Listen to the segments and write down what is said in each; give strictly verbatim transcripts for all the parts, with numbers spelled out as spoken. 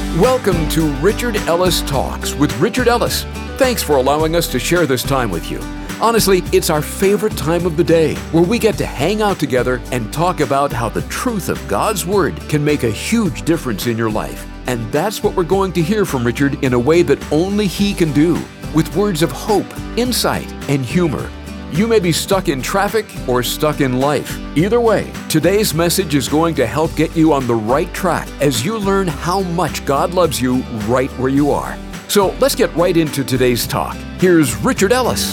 Welcome to Richard Ellis Talks with Richard Ellis. Thanks for allowing us to share this time with you. Honestly, it's our favorite time of the day where we get to hang out together and talk about how the truth of God's Word can make a huge difference in your life. And that's what we're going to hear from Richard in a way that only he can do, with words of hope, insight, and humor. You may be stuck in traffic or stuck in life. Either way, today's message is going to help get you on the right track as you learn how much God loves you right where you are. So let's get right into today's talk. Here's Richard Ellis.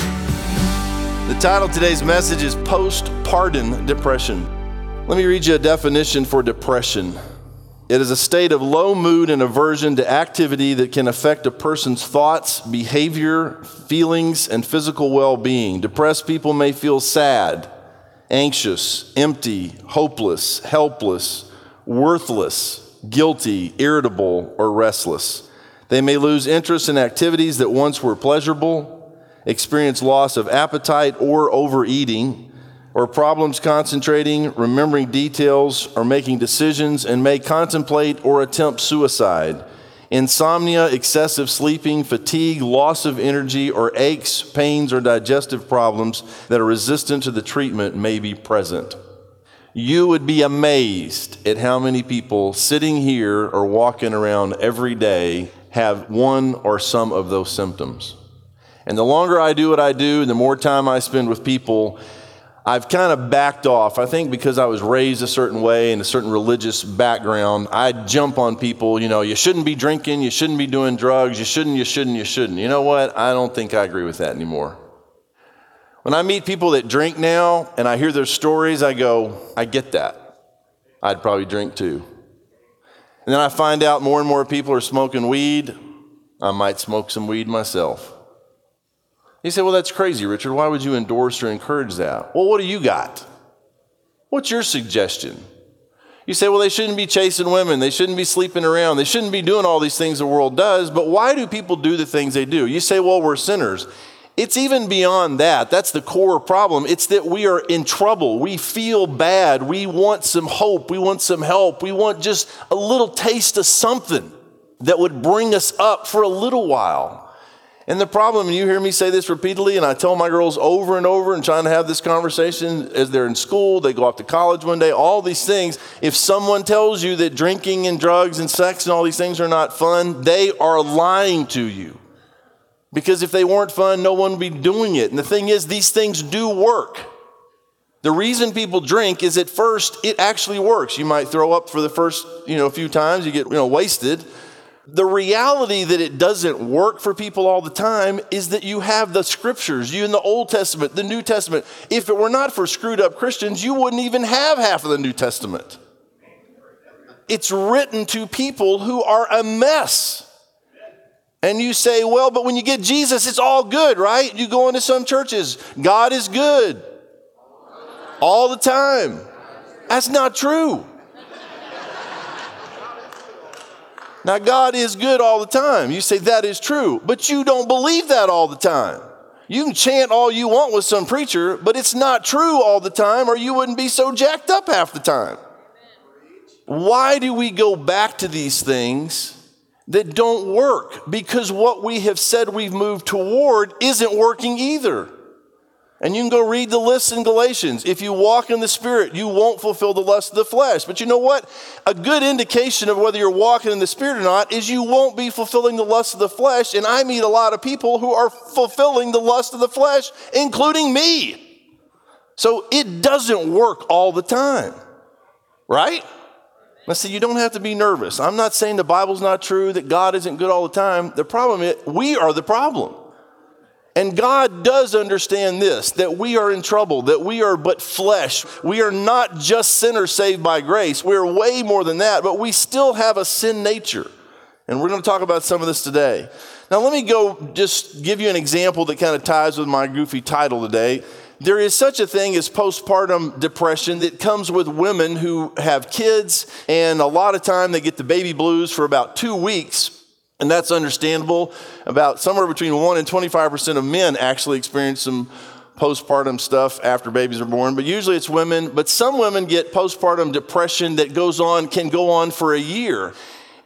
The title of today's message is Postpartum Depression. Let me read you a definition for depression. It is a state of low mood and aversion to activity that can affect a person's thoughts, behavior, feelings, and physical well-being. Depressed people may feel sad, anxious, empty, hopeless, helpless, worthless, guilty, irritable, or restless. They may lose interest in activities that once were pleasurable, experience loss of appetite or overeating, or problems concentrating, remembering details, or making decisions, and may contemplate or attempt suicide. Insomnia, excessive sleeping, fatigue, loss of energy, or aches, pains, or digestive problems that are resistant to the treatment may be present. You would be amazed at how many people sitting here or walking around every day have one or some of those symptoms. And the longer I do what I do, the more time I spend with people, I've kind of backed off. I think because I was raised a certain way in a certain religious background, I jump on people, you know, you shouldn't be drinking, you shouldn't be doing drugs, you shouldn't, you shouldn't, you shouldn't. You know what? I don't think I agree with that anymore. When I meet people that drink now and I hear their stories, I go, I get that. I'd probably drink too. And then I find out more and more people are smoking weed. I might smoke some weed myself. You say, well, that's crazy, Richard. Why would you endorse or encourage that? Well, what do you got? What's your suggestion? You say, well, they shouldn't be chasing women. They shouldn't be sleeping around. They shouldn't be doing all these things the world does. But why do people do the things they do? You say, well, we're sinners. It's even beyond that. That's the core problem. It's that we are in trouble. We feel bad. We want some hope. We want some help. We want just a little taste of something that would bring us up for a little while. And the problem, and you hear me say this repeatedly, and I tell my girls over and over and trying to have this conversation as they're in school, they go off to college one day, all these things. If someone tells you that drinking and drugs and sex and all these things are not fun, they are lying to you. Because if they weren't fun, no one would be doing it. And the thing is, these things do work. The reason people drink is at first, it actually works. You might throw up for the first, you know, few times, you get, you know, wasted. The reality that it doesn't work for people all the time is that you have the scriptures, you in the Old Testament, the New Testament. If it were not for screwed up Christians, you wouldn't even have half of the New Testament. It's written to people who are a mess. And you say, well, but when you get Jesus, it's all good, right? You go into some churches, God is good all the time. That's not true. Now, God is good all the time. You say that is true, but you don't believe that all the time. You can chant all you want with some preacher, but it's not true all the time, or you wouldn't be so jacked up half the time. Why do we go back to these things that don't work? Because what we have said we've moved toward isn't working either. And you can go read the list in Galatians. If you walk in the Spirit, you won't fulfill the lust of the flesh. But you know what? A good indication of whether you're walking in the Spirit or not is you won't be fulfilling the lust of the flesh. And I meet a lot of people who are fulfilling the lust of the flesh, including me. So it doesn't work all the time, right? Now see, you don't have to be nervous. I'm not saying the Bible's not true, that God isn't good all the time. The problem is we are the problem. And God does understand this, that we are in trouble, that we are but flesh. We are not just sinners saved by grace. We're way more than that, but we still have a sin nature. And we're going to talk about some of this today. Now, let me go just give you an example that kind of ties with my goofy title today. There is such a thing as postpartum depression that comes with women who have kids, and a lot of time they get the baby blues for about two weeks. And that's understandable. About somewhere between one and twenty-five percent of men actually experience some postpartum stuff after babies are born, but usually it's women. But some women get postpartum depression that goes on, can go on for a year.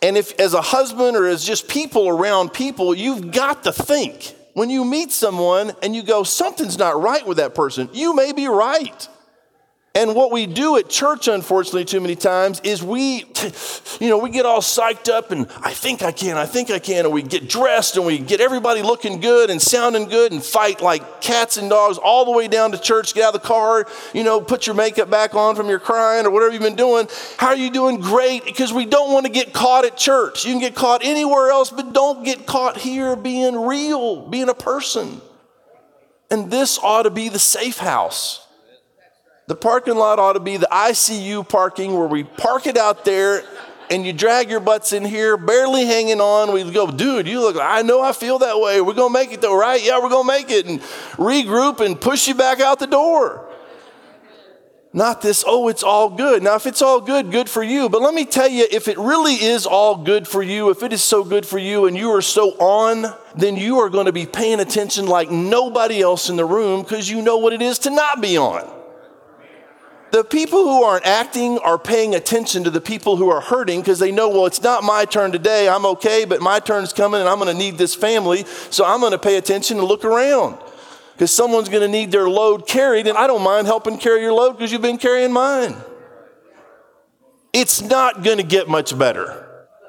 And if as a husband or as just people around people, you've got to think, when you meet someone and you go, something's not right with that person, you may be right. And what we do at church, unfortunately, too many times is we, you know, we get all psyched up and I think I can, I think I can, and we get dressed and we get everybody looking good and sounding good and fight like cats and dogs all the way down to church, get out of the car, you know, put your makeup back on from your crying or whatever you've been doing. How are you doing? Great, because we don't want to get caught at church. You can get caught anywhere else, but don't get caught here being real, being a person. And this ought to be the safe house. The parking lot ought to be the I C U parking where we park it out there and you drag your butts in here, barely hanging on. We go, dude, you look, I know I feel that way. We're going to make it though, right? Yeah, we're going to make it, and regroup and push you back out the door. Not this, oh, it's all good. Now, if it's all good, good for you. But let me tell you, if it really is all good for you, if it is so good for you and you are so on, then you are going to be paying attention like nobody else in the room because you know what it is to not be on. The people who aren't acting are paying attention to the people who are hurting because they know, well, it's not my turn today. I'm okay, but my turn's coming and I'm going to need this family. So I'm going to pay attention and look around because someone's going to need their load carried. And I don't mind helping carry your load because you've been carrying mine. It's not going to get much better.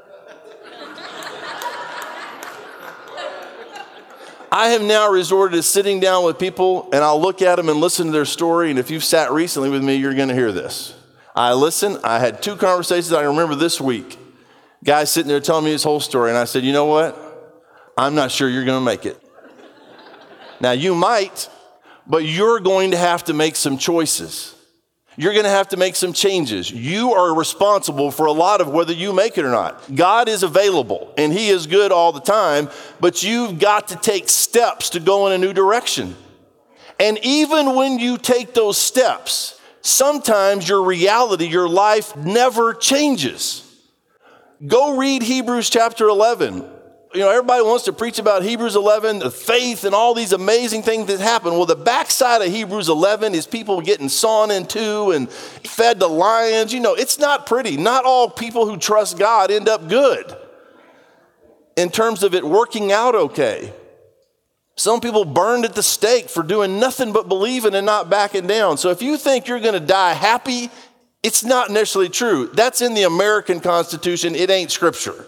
I have now resorted to sitting down with people and I'll look at them and listen to their story. And if you've sat recently with me, you're going to hear this. I listen. I had two conversations I remember this week. Guy sitting there telling me his whole story. And I said, you know what? I'm not sure you're going to make it. Now you might, but you're going to have to make some choices. You're going to have to make some changes. You are responsible for a lot of whether you make it or not. God is available and he is good all the time, but you've got to take steps to go in a new direction. And even when you take those steps, sometimes your reality, your life never changes. Go read Hebrews chapter eleven. You know, everybody wants to preach about Hebrews eleven, the faith and all these amazing things that happen. Well, the backside of Hebrews eleven is people getting sawn in two and fed to lions. You know, it's not pretty. Not all people who trust God end up good in terms of it working out okay. Some people burned at the stake for doing nothing but believing and not backing down. So if you think you're going to die happy, it's not necessarily true. That's in the American Constitution. It ain't Scripture.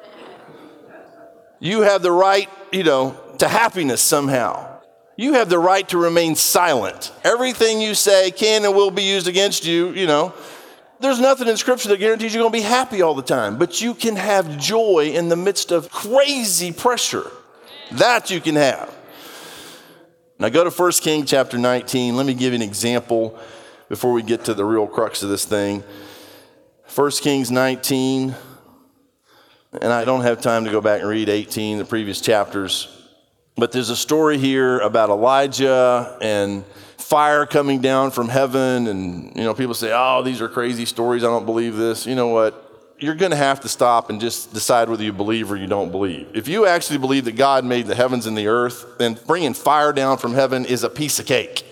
You have the right, you know, to happiness somehow. You have the right to remain silent. Everything you say can and will be used against you, you know. There's nothing in Scripture that guarantees you're going to be happy all the time, but you can have joy in the midst of crazy pressure. That you can have. Now go to First Kings chapter nineteen. Let me give you an example before we get to the real crux of this thing. First Kings nineteen. And I don't have time to go back and read eighteen, the previous chapters. But there's a story here about Elijah and fire coming down from heaven. And, you know, people say, oh, these are crazy stories. I don't believe this. You know what? You're going to have to stop and just decide whether you believe or you don't believe. If you actually believe that God made the heavens and the earth, then bringing fire down from heaven is a piece of cake.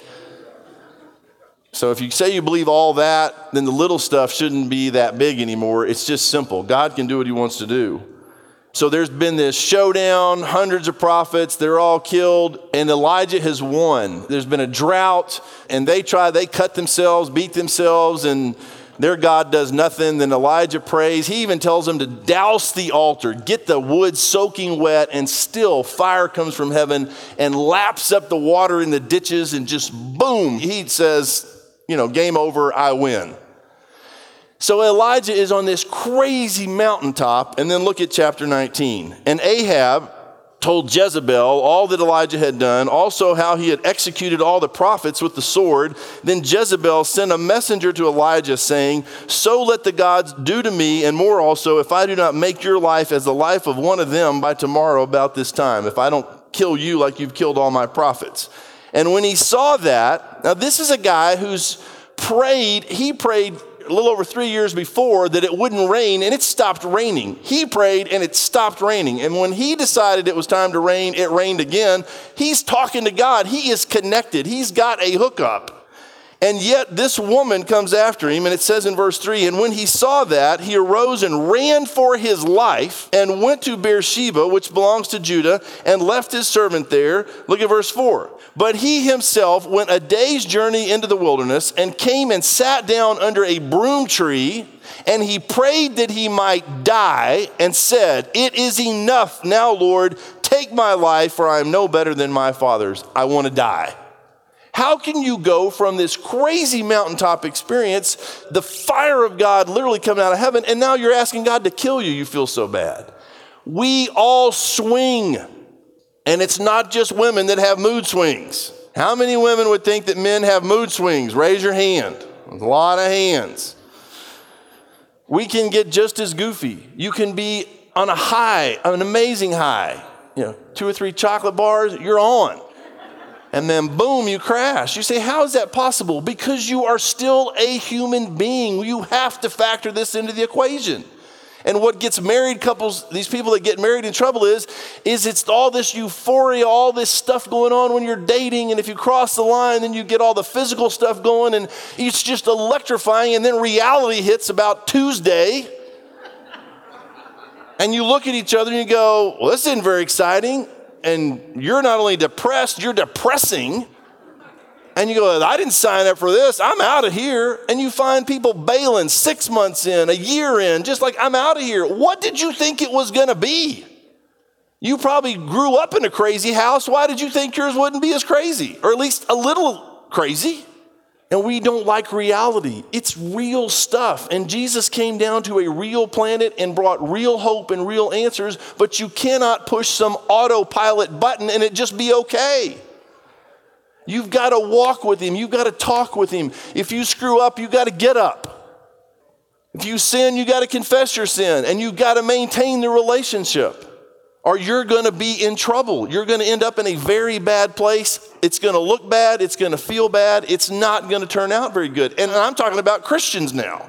So if you say you believe all that, then the little stuff shouldn't be that big anymore. It's just simple. God can do what he wants to do. So there's been this showdown, hundreds of prophets, they're all killed, and Elijah has won. There's been a drought, and they try, they cut themselves, beat themselves, and their God does nothing. Then Elijah prays. He even tells them to douse the altar, get the wood soaking wet, and still fire comes from heaven and laps up the water in the ditches, and just boom, he says, you know, game over, I win. So Elijah is on this crazy mountaintop, and then look at chapter nineteen. And Ahab told Jezebel all that Elijah had done, also how he had executed all the prophets with the sword. Then Jezebel sent a messenger to Elijah saying, so let the gods do to me, and more also, if I do not make your life as the life of one of them by tomorrow about this time, if I don't kill you like you've killed all my prophets. And when he saw that, now this is a guy who's prayed, he prayed a little over three years before that it wouldn't rain, and it stopped raining. He prayed and it stopped raining. And when he decided it was time to rain, it rained again. He's talking to God. He is connected. He's got a hookup. And yet this woman comes after him, and it says in verse three, and when he saw that, he arose and ran for his life and went to Beersheba, which belongs to Judah, and left his servant there. Look at verse four. But he himself went a day's journey into the wilderness and came and sat down under a broom tree, and he prayed that he might die and said, it is enough now, Lord, take my life, for I am no better than my fathers. I want to die. How can you go from this crazy mountaintop experience, the fire of God literally coming out of heaven, and now you're asking God to kill you? You feel so bad. We all swing. And it's not just women that have mood swings. How many women would think that men have mood swings? Raise your hand. There's a lot of hands. We can get just as goofy. You can be on a high, an amazing high. You know, two or three chocolate bars, you're on. And then boom, you crash. You say, how is that possible? Because you are still a human being. You have to factor this into the equation. And what gets married couples, these people that get married in trouble is, is it's all this euphoria, all this stuff going on when you're dating. And if you cross the line, then you get all the physical stuff going, and it's just electrifying. And then reality hits about Tuesday. And you look at each other and you go, well, this isn't very exciting. And you're not only depressed, you're depressing. And you go, I didn't sign up for this. I'm out of here. And you find people bailing six months in, a year in, just like, I'm out of here. What did you think it was going to be? You probably grew up in a crazy house. Why did you think yours wouldn't be as crazy? Or at least a little crazy? And we don't like reality. It's real stuff. And Jesus came down to a real planet and brought real hope and real answers. But you cannot push some autopilot button and it just be okay. You've got to walk with him. You've got to talk with him. If you screw up, you've got to get up. If you sin, you got to confess your sin, and you've got to maintain the relationship, or you're going to be in trouble. You're going to end up in a very bad place. It's going to look bad. It's going to feel bad. It's not going to turn out very good. And I'm talking about Christians now.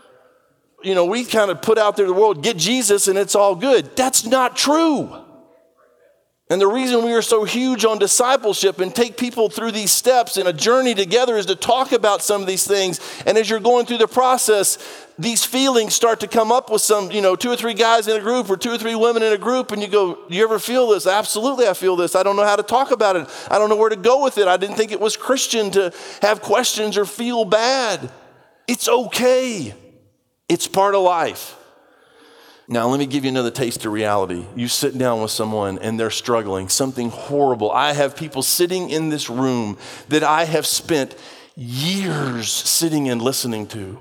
You know, we kind of put out there to the world, get Jesus and it's all good. That's not true. And the reason we are so huge on discipleship and take people through these steps in a journey together is to talk about some of these things. And as you're going through the process, these feelings start to come up with some, you know, two or three guys in a group or two or three women in a group. And you go, do you ever feel this? Absolutely, I feel this. I don't know how to talk about it. I don't know where to go with it. I didn't think it was Christian to have questions or feel bad. It's okay. It's part of life. Now, let me give you another taste of reality. You sit down with someone and they're struggling, something horrible. I have people sitting in this room that I have spent years sitting and listening to,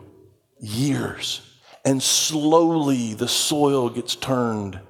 years. And slowly the soil gets turned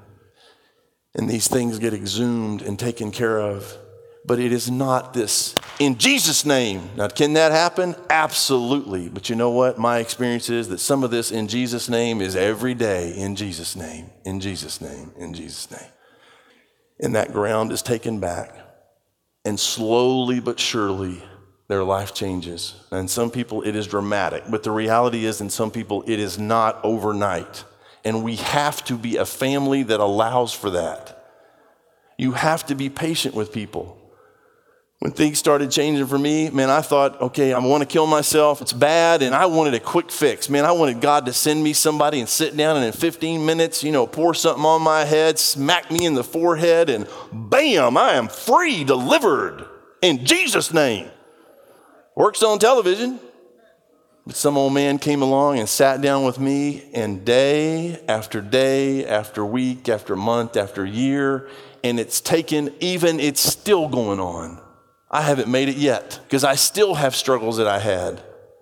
and these things get exhumed and taken care of. But it is not this, in Jesus' name. Now, can that happen? Absolutely. But you know what? My experience is that some of this in Jesus' name is every day in Jesus' name, in Jesus' name, in Jesus' name. And that ground is taken back. And slowly but surely, their life changes. And some people, it is dramatic. But the reality is, in some people, it is not overnight. And we have to be a family that allows for that. You have to be patient with people. When things started changing for me, man, I thought, okay, I want to kill myself. It's bad, and I wanted a quick fix. Man, I wanted God to send me somebody and sit down and in fifteen minutes, you know, pour something on my head, smack me in the forehead, and bam, I am free, delivered in Jesus' name. Works on television. But some old man came along and sat down with me, and day after day, after week, after month, after year, and it's taken, even it's still going on. I haven't made it yet because I still have struggles that I had.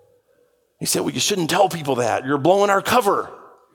He said, well, you shouldn't tell people that. You're blowing our cover.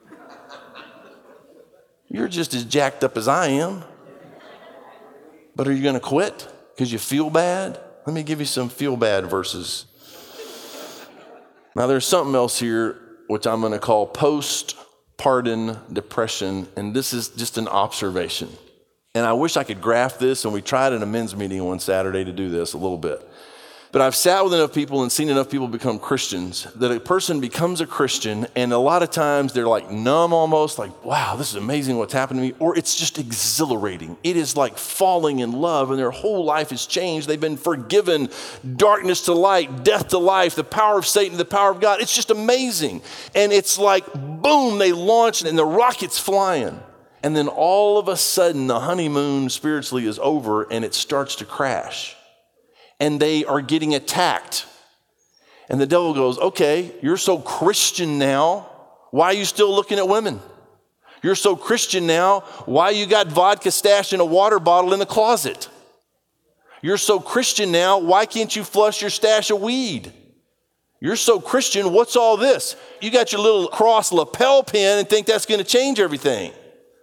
You're just as jacked up as I am. But are you going to quit because you feel bad? Let me give you some feel bad verses. Now, there's something else here which I'm going to call post-pardon depression, and this is just an observation. And I wish I could graph this, and we tried in a men's meeting one Saturday to do this a little bit. But I've sat with enough people and seen enough people become Christians that a person becomes a Christian and a lot of times they're like numb almost, like, wow, this is amazing what's happened to me. Or it's just exhilarating. It is like falling in love and their whole life has changed. They've been forgiven, darkness to light, death to life, the power of Satan, the power of God. It's just amazing. And it's like, boom, they launch and the rocket's flying. And then all of a sudden the honeymoon spiritually is over and it starts to crash. And they are getting attacked. And the devil goes, okay, you're so Christian now. Why are you still looking at women? You're so Christian now. Why you got vodka stashed in a water bottle in the closet? You're so Christian now. Why can't you flush your stash of weed? You're so Christian. What's all this? You got your little cross lapel pin and think that's going to change everything.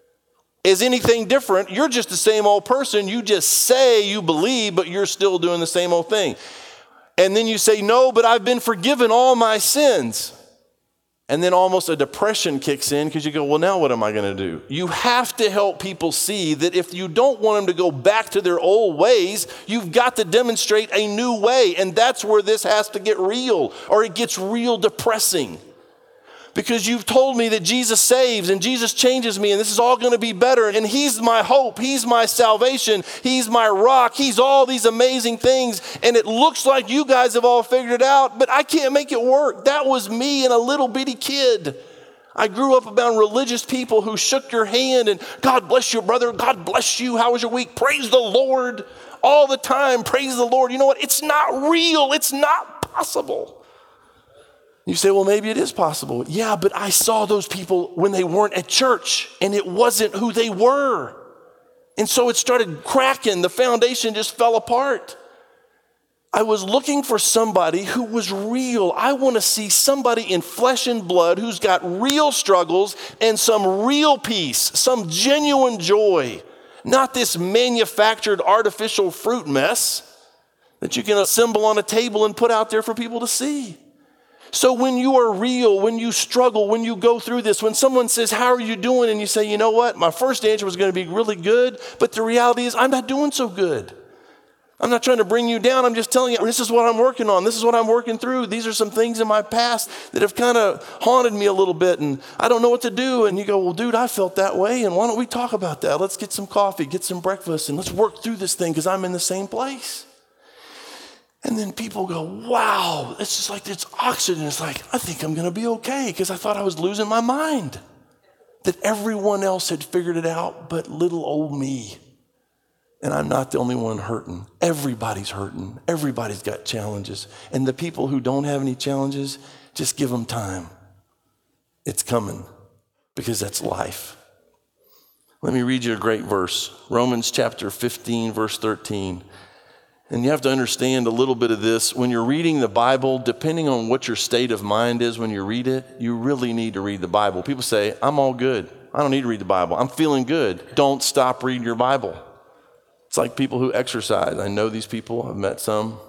Is anything different? You're just the same old person. You just say you believe, but you're still doing the same old thing. And then you say, no, but I've been forgiven all my sins. And then almost a depression kicks in because you go, well, now what am I going to do? You have to help people see that if you don't want them to go back to their old ways, you've got to demonstrate a new way. And that's where this has to get real, or it gets real depressing. Because you've told me that Jesus saves and Jesus changes me and this is all going to be better. And he's my hope. He's my salvation. He's my rock. He's all these amazing things. And it looks like you guys have all figured it out, but I can't make it work. That was me and a little bitty kid. I grew up around religious people who shook your hand and God bless you, brother. God bless you. How was your week? Praise the Lord. All the time. Praise the Lord. You know what? It's not real. It's not possible. You say, well, maybe it is possible. Yeah, but I saw those people when they weren't at church and it wasn't who they were. And so it started cracking. The foundation just fell apart. I was looking for somebody who was real. I want to see somebody in flesh and blood who's got real struggles and some real peace, some genuine joy, not this manufactured artificial fruit mess that you can assemble on a table and put out there for people to see. So when you are real, when you struggle, when you go through this, when someone says, how are you doing? And you say, you know what? My first answer was going to be really good, but the reality is I'm not doing so good. I'm not trying to bring you down. I'm just telling you, this is what I'm working on. This is what I'm working through. These are some things in my past that have kind of haunted me a little bit, and I don't know what to do. And you go, well, dude, I felt that way, and why don't we talk about that? Let's get some coffee, get some breakfast, and let's work through this thing because I'm in the same place. And then people go, wow, it's just like it's oxygen. It's like, I think I'm going to be okay because I thought I was losing my mind. That everyone else had figured it out but little old me. And I'm not the only one hurting. Everybody's hurting. Everybody's got challenges. And the people who don't have any challenges, just give them time. It's coming because that's life. Let me read you a great verse. Romans chapter fifteen, verse thirteen. And you have to understand a little bit of this. When you're reading the Bible, depending on what your state of mind is when you read it, you really need to read the Bible. People say, I'm all good. I don't need to read the Bible. I'm feeling good. Don't stop reading your Bible. It's like people who exercise. I know these people. I've met some.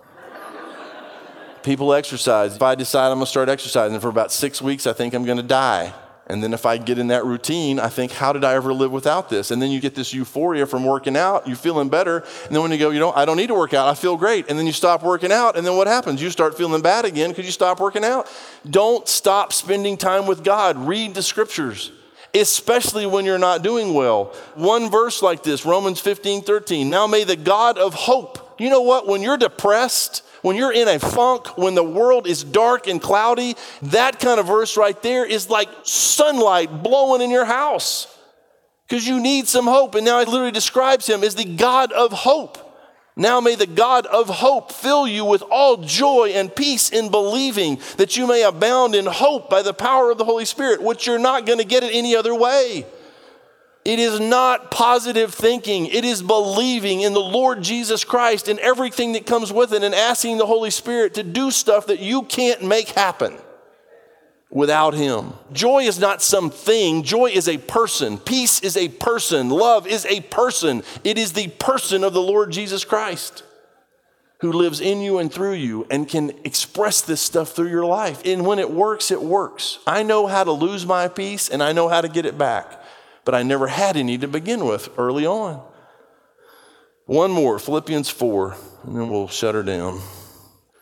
People exercise. If I decide I'm going to start exercising for about six weeks, I think I'm going to die. And then if I get in that routine, I think, how did I ever live without this? And then you get this euphoria from working out, you're feeling better. And then when you go, you know, I don't need to work out, I feel great. And then you stop working out, and then what happens? You start feeling bad again because you stop working out. Don't stop spending time with God. Read the scriptures, especially when you're not doing well. One verse like this, Romans fifteen, thirteen. Now may the God of hope, you know what? When you're depressed, when you're in a funk, when the world is dark and cloudy, that kind of verse right there is like sunlight blowing in your house because you need some hope. And now it literally describes him as the God of hope. Now may the God of hope fill you with all joy and peace in believing, that you may abound in hope by the power of the Holy Spirit, which you're not going to get it any other way. It is not positive thinking. It is believing in the Lord Jesus Christ and everything that comes with it and asking the Holy Spirit to do stuff that you can't make happen without him. Joy is not something. Joy is a person. Peace is a person. Love is a person. It is the person of the Lord Jesus Christ who lives in you and through you and can express this stuff through your life. And when it works, it works. I know how to lose my peace and I know how to get it back. But I never had any to begin with early on. One more, Philippians four, and then we'll shut her down.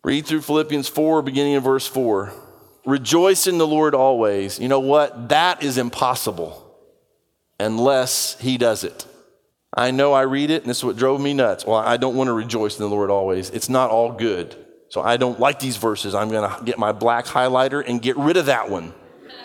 Read through Philippians four, beginning in verse four. Rejoice in the Lord always. You know what? That is impossible unless he does it. I know I read it, and this is what drove me nuts. Well, I don't want to rejoice in the Lord always. It's not all good. So I don't like these verses. I'm going to get my black highlighter and get rid of that one.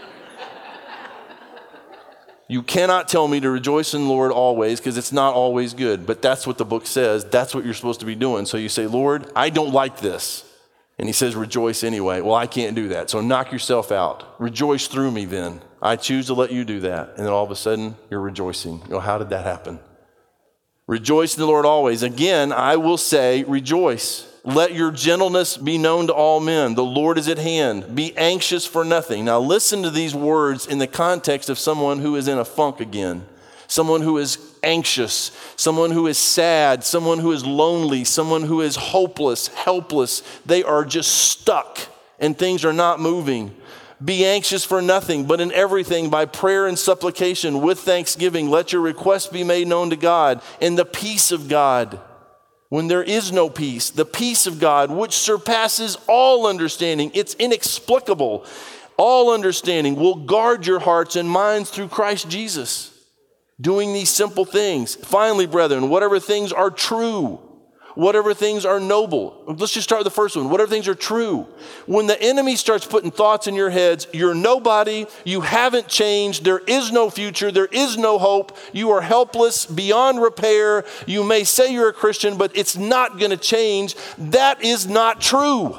You cannot tell me to rejoice in the Lord always because it's not always good. But that's what the book says. That's what you're supposed to be doing. So you say, Lord, I don't like this. And he says, rejoice anyway. Well, I can't do that. So knock yourself out. Rejoice through me then. I choose to let you do that. And then all of a sudden, you're rejoicing. You know, how did that happen? Rejoice in the Lord always. Again, I will say, rejoice. Let your gentleness be known to all men. The Lord is at hand. Be anxious for nothing. Now listen to these words in the context of someone who is in a funk again. Someone who is anxious. Someone who is sad. Someone who is lonely. Someone who is hopeless, helpless. They are just stuck and things are not moving. Be anxious for nothing, but in everything by prayer and supplication with thanksgiving, let your requests be made known to God. And the peace of God, when there is no peace, the peace of God, which surpasses all understanding, it's inexplicable. All understanding will guard your hearts and minds through Christ Jesus. Doing these simple things. Finally, brethren, whatever things are true, whatever things are noble. Let's just start with the first one. Whatever things are true. When the enemy starts putting thoughts in your heads, you're nobody, you haven't changed, there is no future, there is no hope, you are helpless, beyond repair, you may say you're a Christian, but it's not going to change. That is not true.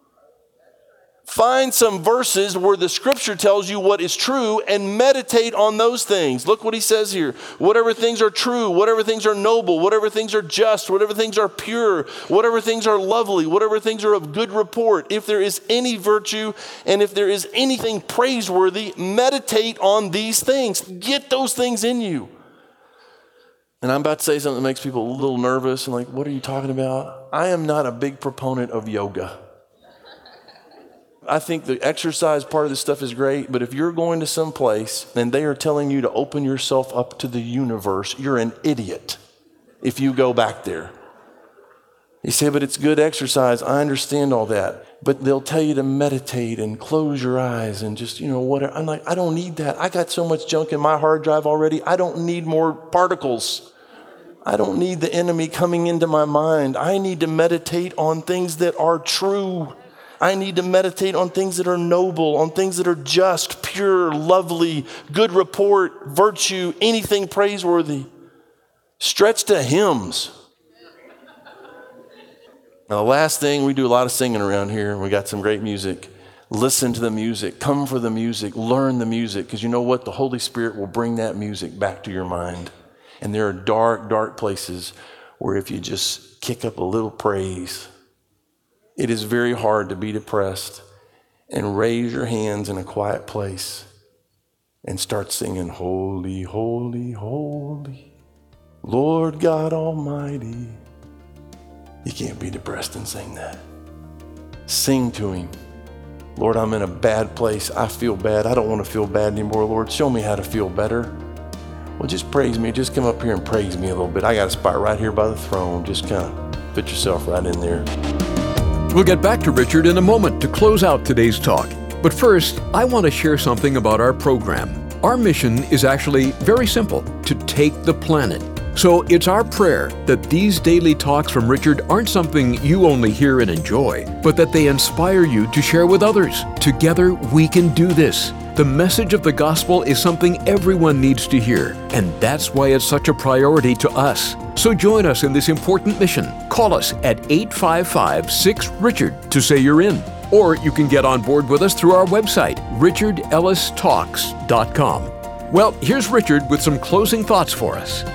Find some verses where the scripture tells you what is true and meditate on those things. Look what he says here. Whatever things are true, whatever things are noble, whatever things are just, whatever things are pure, whatever things are lovely, whatever things are of good report, if there is any virtue and if there is anything praiseworthy, meditate on these things. Get those things in you. And I'm about to say something that makes people a little nervous and like, what are you talking about? I am not a big proponent of yoga. I think the exercise part of this stuff is great, but if you're going to some place and they are telling you to open yourself up to the universe, you're an idiot if you go back there. You say, but it's good exercise. I understand all that. But they'll tell you to meditate and close your eyes and just, you know, whatever. I'm like, I don't need that. I got so much junk in my hard drive already. I don't need more particles. I don't need the enemy coming into my mind. I need to meditate on things that are true. I need to meditate on things that are noble, on things that are just, pure, lovely, good report, virtue, anything praiseworthy. Stretch to hymns. Now, the last thing, we do a lot of singing around here. We got some great music. Listen to the music. Come for the music. Learn the music. Because you know what? The Holy Spirit will bring that music back to your mind. And there are dark, dark places where if you just kick up a little praise, it is very hard to be depressed and raise your hands in a quiet place and start singing, holy, holy, holy, Lord God Almighty. You can't be depressed and sing that. Sing to him. Lord, I'm in a bad place. I feel bad. I don't want to feel bad anymore. Lord, show me how to feel better. Well, just praise me. Just come up here and praise me a little bit. I got a spot right here by the throne. Just kind of fit yourself right in there. We'll get back to Richard in a moment to close out today's talk. But first, I want to share something about our program. Our mission is actually very simple, to take the planet. So it's our prayer that these daily talks from Richard aren't something you only hear and enjoy, but that they inspire you to share with others. Together, we can do this. The message of the gospel is something everyone needs to hear, and that's why it's such a priority to us. So join us in this important mission. Call us at eight five five, six, Richard to say you're in. Or you can get on board with us through our website, richard ellis talks dot com. Well, here's Richard with some closing thoughts for us.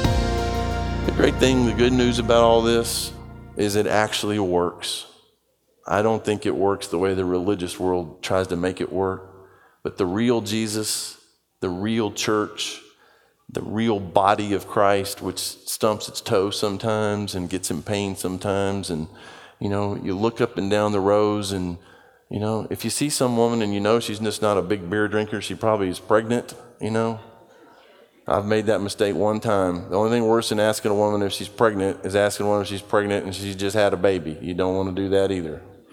The great thing, the good news about all this is it actually works. I don't think it works the way the religious world tries to make it work. But the real Jesus, the real church, the real body of Christ, which stumps its toe sometimes and gets in pain sometimes. And, you know, you look up and down the rows and, you know, if you see some woman and you know she's just not a big beer drinker, she probably is pregnant, you know. I've made that mistake one time. The only thing worse than asking a woman if she's pregnant is asking a woman if she's pregnant and she's just had a baby. You don't want to do that either.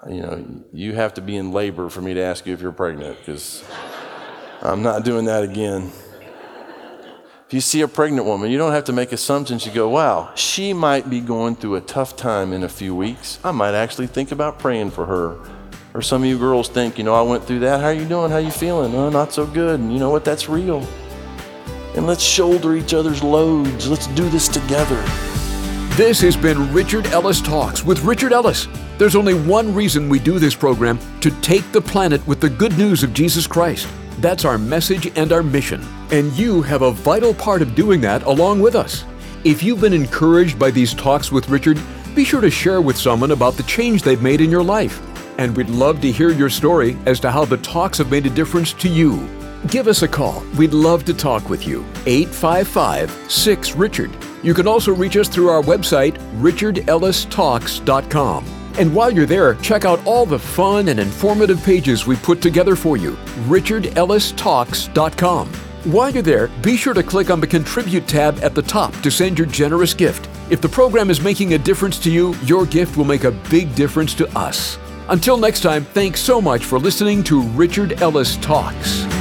you know, you have to be in labor for me to ask you if you're pregnant, because I'm not doing that again. If you see a pregnant woman, you don't have to make assumptions. You go, wow, she might be going through a tough time in a few weeks. I might actually think about praying for her. Or some of you girls think, you know, I went through that. How are you doing? How are you feeling? Oh, not so good. And you know what? That's real. And let's shoulder each other's loads. Let's do this together. This has been Richard Ellis Talks with Richard Ellis. There's only one reason we do this program: to take the planet with the good news of Jesus Christ. That's our message and our mission. And you have a vital part of doing that along with us. If you've been encouraged by these talks with Richard, be sure to share with someone about the change they've made in your life. And we'd love to hear your story as to how the talks have made a difference to you. Give us a call. We'd love to talk with you. eight five five, six, Richard. You can also reach us through our website, richard ellis talks dot com. And while you're there, check out all the fun and informative pages we put together for you, richard ellis talks dot com. While you're there, be sure to click on the Contribute tab at the top to send your generous gift. If the program is making a difference to you, your gift will make a big difference to us. Until next time, thanks so much for listening to Richard Ellis Talks.